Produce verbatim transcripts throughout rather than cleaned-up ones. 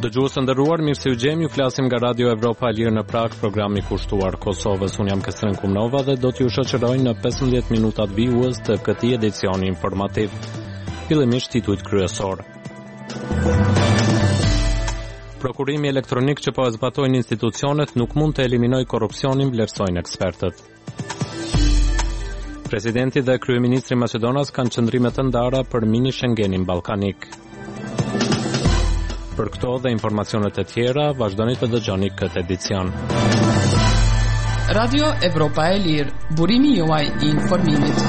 Dëgjues të nderuar, mirë se u gjejmë, ju flasim nga Radio Evropa e Lirë në Prag, programi kushtuar Kosovës. Unë jam Kestren Kumnova dhe do t'ju shoqëroj në pesëmbëdhjetë minutat vijues të këtij edicioni informativ. Fillimisht titujt kryesor. Prokurimi elektronik që po e zbatojnë institucionet nuk mund të eliminojë korrupsionin, vlerësojnë ekspertët. Presidenti dhe kryeministri i Maqedonas kanë qëndrime të ndara për mini Schengenin ballkanik. Për këto dhe informacionet e tjera, vazhdoni të dëgjoni këtë edicion. Radio Evropa e Lirë, burimi juaj i informimit.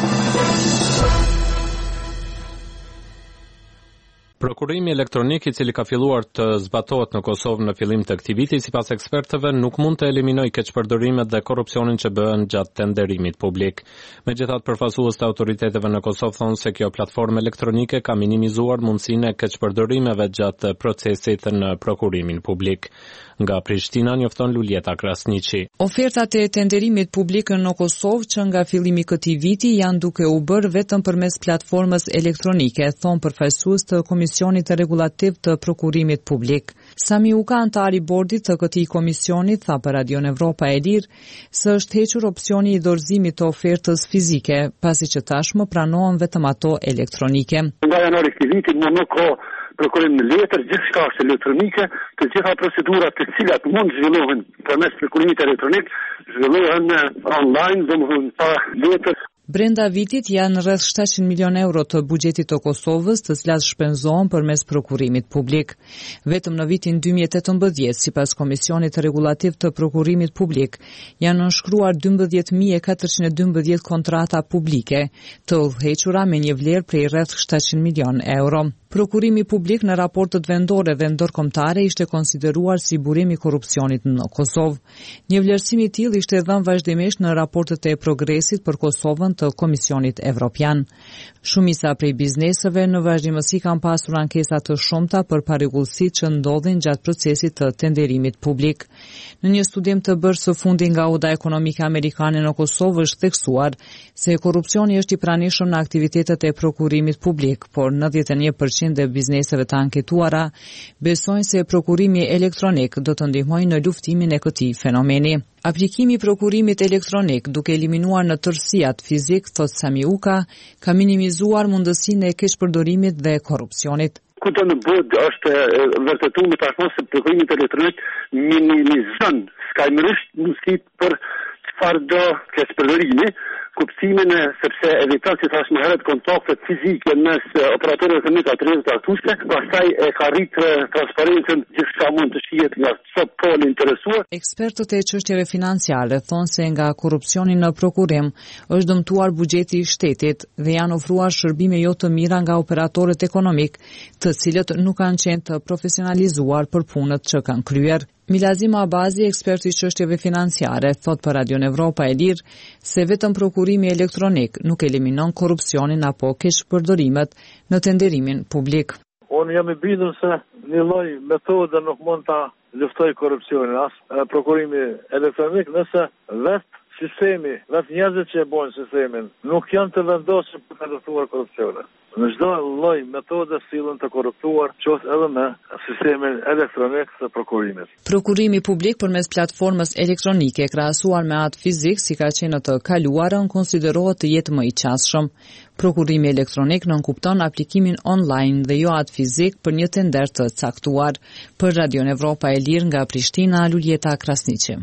Prokurimi elektronik i cili ka filluar të zbatohet në Kosovë në fillim të këtij viti, sipas ekspertëve, nuk mund të eliminojë keqpërdorimet dhe korrupsionin që bëhen gjatë tenderimit publik. Megjithatë, përfaqësues të autoriteteve në Kosovë thonë se kjo platformë elektronike ka minimizuar mundësinë e keqpërdorimeve gjatë procesit në prokurimin publik. Nga Prishtina njofton Luljeta Krasniqi. Ofertat e tenderimit publik në Kosovë që nga fillimi këtij viti janë duke u bërë vetëm përmes platformës elektronike, thon përfaqësues të Komisionit të Rregullativ të Prokurimit Publik. Sami Uka, antar i bordit të këtij komisioni, tha për Radio Evropa e Lirë se është hequr opsioni i dorëzimit të ofertës fizike, pasi që tashmë pranohen vetëm ato elektronike. Nga janari këtij viti më nuk ka prokurim në letër, gjithçka është elektronike, të gjitha procedurat të cilat mund zhvillohen përmes prokurimit elektronik, zhvillohen online, domethënë pa letër. Brenda vitit janë rreth shtatëqind milion euro të buxhetit të Kosovës, të cilat shpenzohen përmes prokurimit publik. Vetëm në vitin dy mijë e tetëmbëdhjetë, sipas Komisionit Rregullativ të Prokurimit Publik, janë nënshkruar dymbëdhjetë mijë e katërqind e dymbëdhjetë kontrata publike, të udhëhequra me një vlerë prej rreth shtatëqind milion euro. Prokurimi publik në raportet vendore dhe ndërkombëtare ishte konsideruar si burim i korrupsionit në Kosovë. Një vlerësim i tillë ishte dhënë vazhdimisht në raportet e progresit për Kosovën të Komisionit Evropian. Shumica prej bizneseve në vazhdimësi kanë pasur ankesa të shumta për parregullsitë që ndodhin gjatë procesit të tenderimit publik. Në një studim të bërë së fundi nga Oda Ekonomike Amerikane në Kosovë është theksuar se korrupsioni është i pranishëm në aktivitetet e prokurimit publik, por nëntëdhjetë e një përqind e bizneseve të anketuara besojnë se prokurimi elektronik do të ndihmojë në luftimin e këtij fenomeni. Aplikimi i prokurimit elektronik, duke eliminuar në tërësi atë fizik, thot Sami Uka, ka minimizuar mundësinë e keqpërdorimit dhe korrupsionit. Kudo në botë është vërtetuar tashmë se prokurimi elektronik minimizon skajmërisht mundësitë për çfarë do keqpërdorimi, kuptimin sepse eviton si thash më herët kontaktet fizike mes operatorëve ekonomik atë të aktuese, pastaj e ka rritur transparencën gjithçka mund të shihet nga çdo pol interesuar. Ekspertët e çështjeve financiare thonë se nga korrupsioni në prokurim është dëmtuar buxheti i shtetit dhe janë ofruar shërbime jo të mira nga operatorët ekonomik, të cilët nuk kanë qenë të profesionalizuar për punët që kanë kryer. Milazim Abazi, ekspert i çështjeve financiare, thot për Radio Evropa e Lirë se vetëm prokurimi elektronik nuk eliminon korrupsionin apo keqpërdorimet në tenderimin publik. Unë jam i bindur se një lloj metode nuk mund ta luftoj korrupsionin, as prokurimi elektronik, nëse vetë sistemi, vetë njerëzit që e bojnë sistemin, nuk janë të vendosur për të luftuar korrupsionin. Në çdo lloj metode sillen të korruptuar, qoftë edhe me sistemin elektronik të prokurimit. Prokurimi publik përmes platformës elektronike krahasuar me atë fizik, si ka qenë në të kaluarën, konsiderohet të jetë më i qasshëm. Prokurimi elektronik nënkupton aplikimin online dhe jo atë fizik për një tender të caktuar. Për Radio Evropa e Lirë nga Prishtina, Luljeta Krasniqi.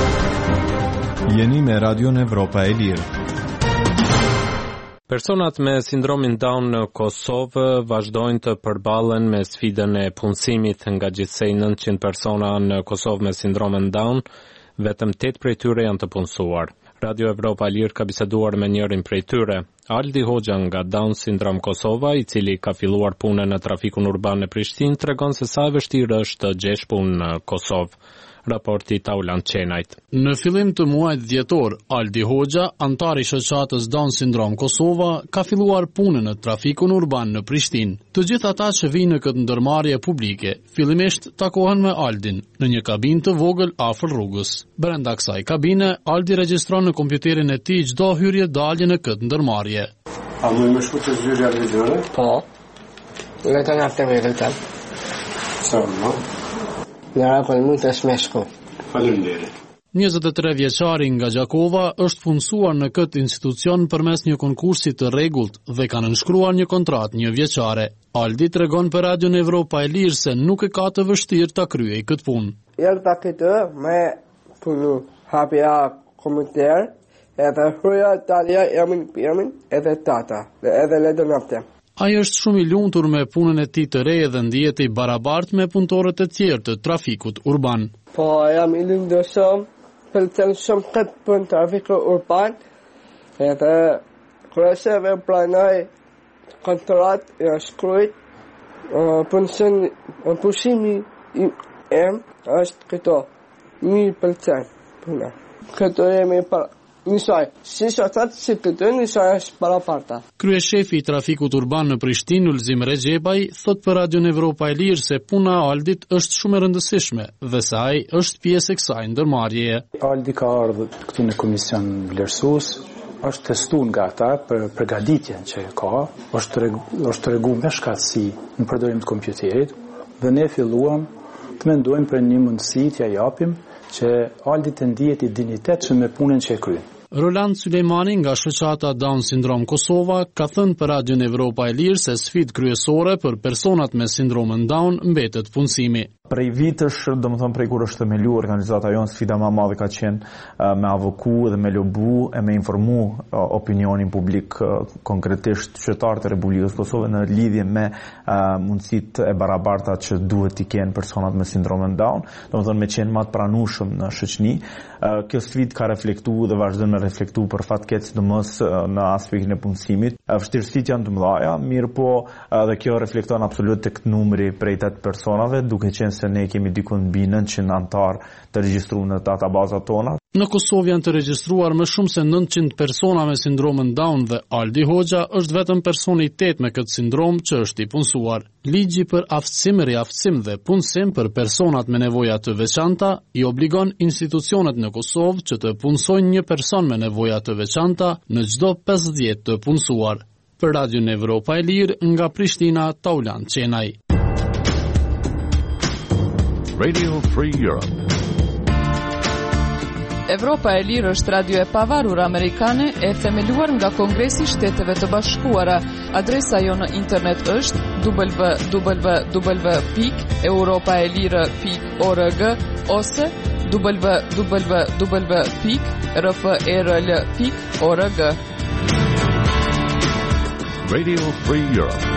Jeni me Radio Evropa e Lirë. Personat me sindromin Down në Kosovë vazhdojnë të përballen me sfidën e punësimit. Nga gjithsej nëntëqind persona në Kosovë me sindromin Down, vetëm tetë prej tyre janë të punësuar. Radio Evropa e Lirë ka biseduar me njërin prej tyre, Aldi Hoxha nga Down Syndrom Kosova, i cili ka filluar punën në trafikun urban në Prishtinë, tregon se sa e vështirë është të gjesh punë në Kosovë. Raporti Taulan Qenajt. Në fillim të muajit dhjetor, Aldi Hoxha, antar i shoqatës Down Syndrom Kosova, ka filluar punën në trafikun urban në Prishtinë. Të gjithë ata që vinë në këtë ndërmarrje publike, fillimisht takohen me Aldin në një kabinë të vogël afër rrugës. Brenda kësaj kabine, Aldi regjistron në kompjuterin e tij çdo hyrje dalje në këtë ndërmarrje. A më më shkruaj zyrja e videore? Po. Le të na të vërtetë. Sa më? Një rregull mund të smeshku. Faleminderit. njëzet e tre vjeçari nga Gjakova është punësuar në këtë institucion përmes një konkursi të rregullt dhe kanë nënshkruar një kontratë një vjeçare. Aldi tregon për Radion Evropa e Lirë se nuk e ka të vështirë ta kryej këtë punë. Jërta këtë me punu hapja komunitar, edhe hruja talja emin pirmin edhe tata, dhe edhe ledë nafte. Ai është shumë i lumtur me punën e tij të re dhe ndihet i barabartë me punëtorët e tjerë të trafikut urban. Po jam i lumtur shumë, pëlqen shumë këtë punë trafikut urban, edhe kërëseve planoj kontrat e shkruajt, punësin pushimi em është këto, mi pëlqen puna. Këto jemi para Nisaj, si shatat si këtë nisaj është para parta. Kryeshefi i trafikut urban në Prishtinë, Ulzim Rexhebaj, thot për Radion Evropa e Lirë se puna e Aldit është shumë e rëndësishme dhe se ai është pjesë e kësaj ndërmarrjeje. Aldi ka ardhur këtu në komision vlerësues, është testuar nga ata për përgatitjen që ka, është regu, është treguar me shkatësi në përdorim të kompjuterit dhe ne filluam të mendojmë për një mundësi t'ia japim që Aldi të ndihet i dinjitetshëm me punën që e kryen. Roland Sulejmani nga shoqata Down Syndrome Kosova ka thënë për Radion Evropa e Lirë se sfidë kryesore për personat me sindromën Down mbetet punësimi. Prej vitësh, domethënë prej kur është themeluar organizata jonë, sfida më e madhe ka qenë uh, me avoku dhe me lobu e me informu uh, opinionin publik, uh, konkretisht qytetarët e Republikës Kosovë në lidhje me uh, mundësitë e barabarta që duhet t'i kenë personat me sindromën Down, domethënë me qenë më të pranueshëm në shoqëni. Uh, kjo sfidë ka reflektuar dhe vazhdon të reflektuar për fat keq sidomos uh, në aspektin e punësimit. Uh, Vështirësitë janë të mëdha, mirë po uh, dhe kjo reflekton absolut tek numri prej tetë personave, duke qenë se ne kemi diku mbi nëntëqind antar të regjistruar në databazat tona. Në Kosovë janë të regjistruar më shumë se nëntëqind persona me sindromën Down dhe Aldi Hoxha është vetëm personi i tetë me këtë sindrom që është i punësuar. Ligji për aftësim, riaftësim dhe punësim për personat me nevoja të veçanta i obligon institucionet në Kosovë që të punësojnë një person me nevoja të veçanta në çdo pesëdhjetë të punësuar. Për Radion Evropa e Lirë nga Prishtina, Taulan Qenaj. Radio Free Europe. Evropa e Lirë është radio e pavarur amerikane e themeluar nga Kongresi i Shteteve të Bashkuara. Adresa jo në internet është w w w pikë europaelire pikë org ose w w w pikë r f r l pikë org. Radio Free Europe.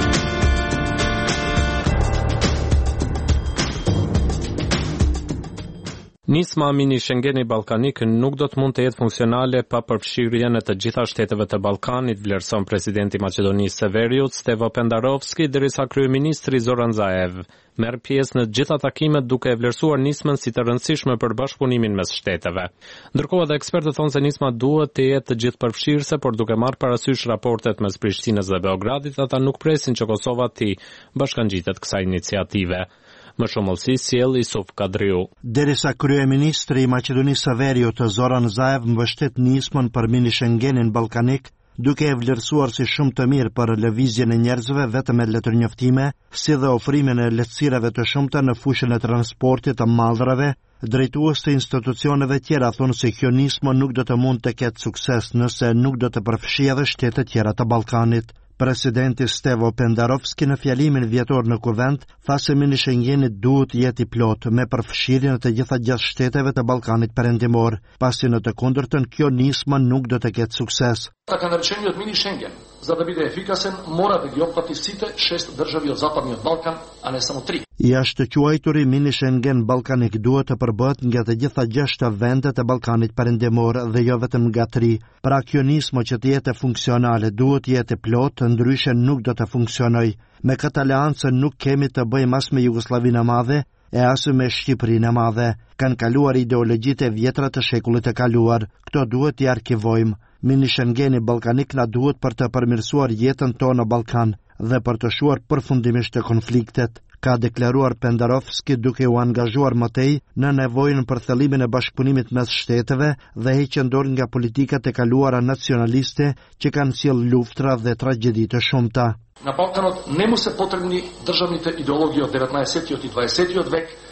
Nisma mini Schengeni Ballkanik nuk do të mund të jetë funksionale pa përfshirjen e të gjitha shteteve të Ballkanit, vlerëson presidenti i Maqedonisë së Veriut Stevo Pendarovski, derisa kryeministri Zoran Zaev merr pjesë në të gjitha takimet duke e vlerësuar nismën si të rëndësishme për bashkëpunimin mes shteteve. Ndërkohë edhe ekspertët thonë se nisma duhet të jetë të gjithë përfshirëse, por duke marrë parasysh raportet mes Prishtinës dhe Beogradit, ata nuk presin që Kosova të bashkangjitet kësaj iniciative. Më shumëllësi sjell Isuf Kadriu. Derisa kryeministri i Maqedonisë së Veriut Zoran Zaev mbështet nismën për mini Schengenin ballkanik, duke e vlerësuar si shumë të mirë për lëvizjen e njerëzve vetëm me letërnjoftime, si dhe ofrimin e lehtësirave të shumta në fushën e transportit të mallrave, drejtues të institucioneve tjera thonë se kjo nismë nuk do të mund të ketë sukses nëse nuk do të përfshijë shtetet tjera të Ballkanit. Presidenti Stevo Pendarovski në fjalimin vjetor në Kuvend tha se mini Schengeni duhet jetë i plot me përfshirjen e të gjitha gjashtë shteteve të Ballkanit Perëndimor, pasi në të kundërtën kjo nismë nuk do të ketë sukses. Taka narečenje od mini Schengen, za da bude efikasen, mora da gi obuhvati site šest državi od Zapadni Balkan, a ne samo tri. I ashtë quajturi mini Schengen Ballkanik duhet të përbëhet nga të gjitha gjashtë vendet e Ballkanit Perëndimor dhe jo vetëm nga tri. Pra kjo nismë që të jetë funksionale duhet jetë plot, ndryshe nuk do të funksionoj. Me këtë aleancë nuk kemi të bëjmë as me Jugosllavinë e Madhe e as me Shqipërinë e Madhe. Kanë kaluar ideologjitë e vjetra të shekullit të kaluar. Këto duhet t'i arkivojmë. Mini Schengeni Ballkanik na duhet për të përmirësuar jetën tonë në Ballkan dhe për të shuar përfundimisht të konfliktet, ka deklaruar Pendarovski duke u angazhuar më tej në nevojën për thellimin e bashkëpunimit mes shteteve dhe heqjen dorë nga politikat e kaluara nacionaliste që kanë sjellë luftra dhe tragjedi të shumta. Na Balkanot nemu se potrebni državните ideologije od devetnaeseti i dvadeseti vek,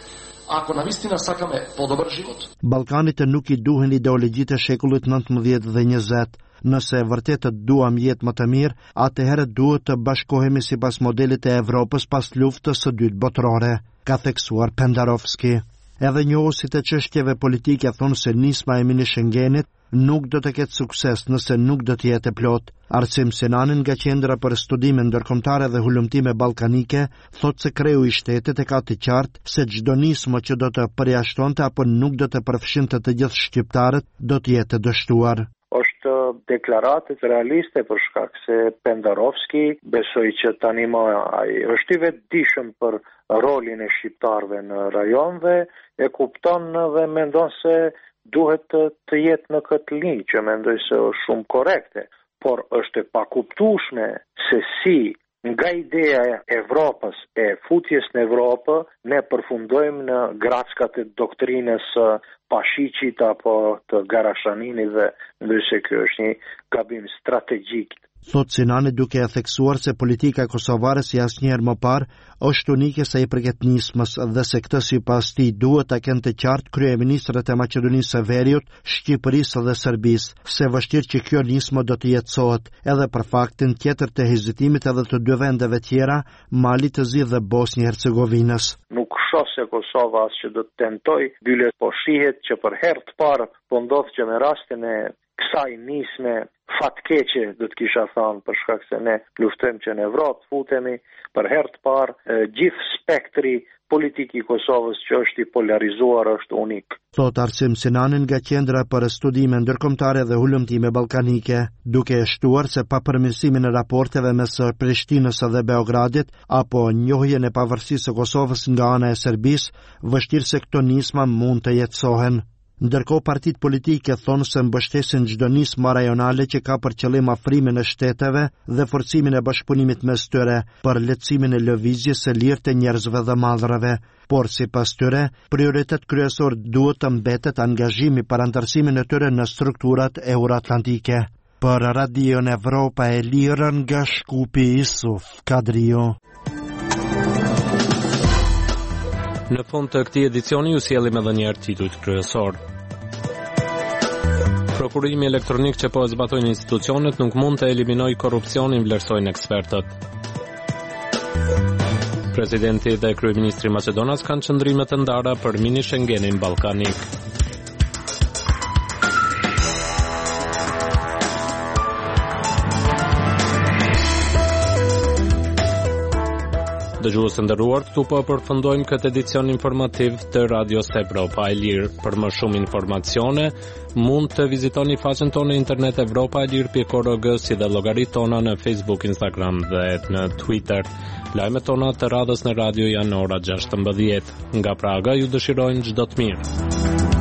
ako na vistina sakame podobar život. Ballkanit nuk i duhen ideologjitë e shekullit nëntëmbëdhjetë dhe njëzet. Nëse vërtet të duam jetë më të mirë, atëherë duhet të bashkohemi sipas modelit të Evropës pas luftës së dytë botërore, ka theksuar Pendarovski. Edhe njohësit e çështjeve politike thonë se nisma e mini Schengenit nuk do të ketë sukses nëse nuk do të jetë plot. Arsim Sinani nga Qendra për Studime Ndërkombëtare dhe Hulumtime Ballkanike thotë se kreu i shtetit e ka të qartë se çdo nismë që do të përjashtonte apo nuk do të përfshinte të gjithë shqiptarët do të jetë dështuar. Është deklaratë realiste për shkak se Pendarovski besoi që tani më ai është i vetëdijshëm për rolin e shqiptarëve në rajon dhe e kupton dhe mendon se duhet të, të jetë në këtë linjë, që mendoj se është shumë korekte, por është e pakuptueshme se si nga ideja e Evropës e futjes në Evropë ne përfundojmë në grackat e doktrinës Pashiqit apo të Garashaninit dhe mendoj se ky është një gabim strategjik. Thot Sinani duke e theksuar se politika kosovare si asnjëherë më parë është unike sa i përket nismës dhe se këtë sipas tij duhet ta kenë të qartë kryeministrat e Maqedonisë së Veriut, Shqipërisë dhe Serbisë, se vështirë që kjo nismë do të jetësohet, edhe për faktin tjetër të hezitimit edhe të dy vendeve tjera, Mali të Zi dhe Bosnjë Hercegovinës. Nuk shoh se Kosova as që do të tentoj, bile po shihet që për herë të parë po ndodh që me rastin e kësaj nisme fatkeqe, do të kisha thënë, për shkak se ne luftojmë që në Evropë futemi, për herë të parë gjithë spektri politik i Kosovës që është i polarizuar është unik. Thot Arsim Sinani nga Qendra për Studime Ndërkombëtare dhe Hulumtime Ballkanike, duke e shtuar se pa përmirësimin e raporteve mes Prishtinës dhe Beogradit apo njohjen e pavarësisë së Kosovës nga ana e Serbisë, vështirë se këto nisma mund të jetësohen. Ndërkohë partitë politike thonë se mbështesin çdo nismë rajonale që ka për qëllim afrimin e shteteve dhe forcimin e bashkëpunimit mes tyre për lehtësimin e lëvizjes së lirë të njerëzve dhe madhrave, por sipas tyre, prioritet kryesor duhet të mbetet angazhimi për antarësimin e tyre në strukturat euroatlantike. Për Radion Evropa e Lirë nga Shkupi Isuf Kadrio. Në fund të këtij edicioni ju sjellim edhe një herë titujt kryesor. Prokurimi elektronik që po e zbatojnë institucionet nuk mund të eliminojë korrupsionin, vlerësojnë ekspertët. Presidenti dhe kryeministri Maqedonas kanë qëndrime të ndara për mini Schengenin ballkanik. Dëgjues të nderuar, këtu po përfundojmë këtë edicion informativ të Radios Evropa e Lirë. Për më shumë informacione, mund të vizitoni faqen tonë në internet evropa e lirë pikë org, si dhe llogaritë tona në Facebook, Instagram dhe në Twitter. Lajmet tona të radhës në radio janë ora gjashtëmbëdhjetë. Nga Praga ju dëshirojnë çdo të mirë.